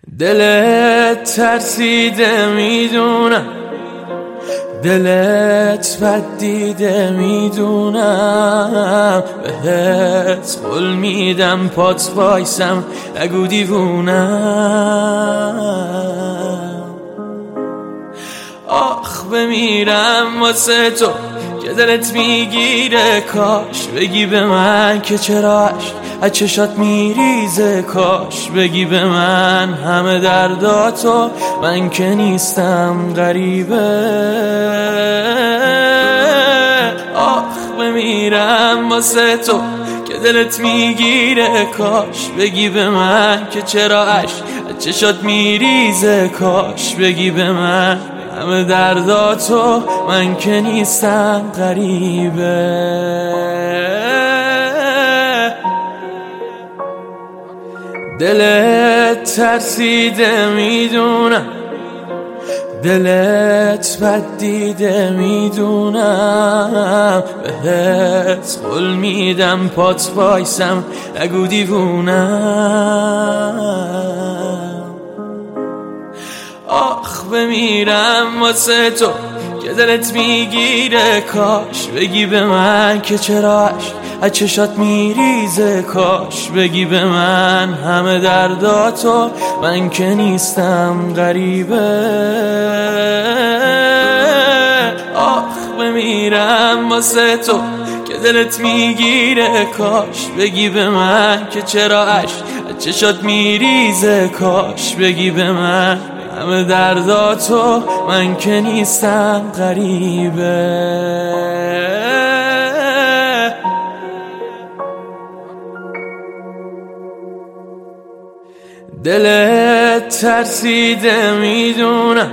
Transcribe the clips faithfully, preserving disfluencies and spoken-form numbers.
دلت ترسیده میدونم، دلت بد دیده میدونم، بهت قول میدم پات وایسم نگو دیوونم. آخ بمیرم واسه تو که دلت میگیره، کاش بگی به من که چرا عشق از چشات میریزه، کاش بگی به من همه درداتو، من که نیستم غریبه. آخ بمیرم واسه تو که دلت میگیره، کاش بگی به من که چرا عشق از چشات میریزه، کاش بگی به من همه درداتو، من که نیستم غریبه. دلت ترسیده میدونم، دلت بد دیده میدونم، بهت قول میدم پات وایسم نگو دیوونم. آخ بمیرم واسه تو که دلت میگیره، کاش بگی به من که چرا عشق از چشات میریزه، کاش بگی به من همه درداتو، من که نیستم غریبه. آخ بمیرم واسه تو که دلت میگیره، کاش بگی به من که چرا عشق از چشات میریزه، کاش بگی به من همه درداتو، من که نیستم غریبه. دلت ترسیده میدونم،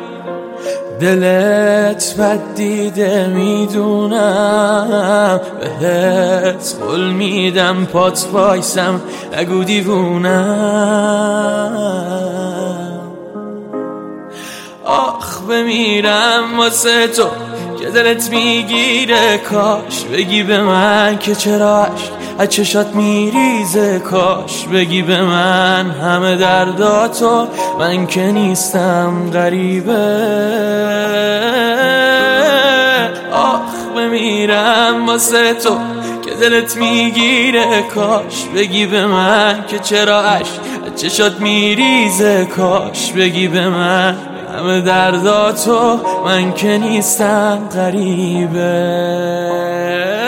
دلت بد دیده میدونم، بهت قول میدم پات وایسم نگو دیوونم. آخ بمیرم واسه تو که دلت میگیره، کاش بگی به من که چرا عشق از چشات میریزه، کاش بگی به من همه درداتو، من که نیستم غریبه. آخ بمیرم واسه تو که دلت میگیره، کاش بگی به من که چرا عشق از چشات میریزه، کاش بگی به من همه درداتو، من که نیستم غریبه.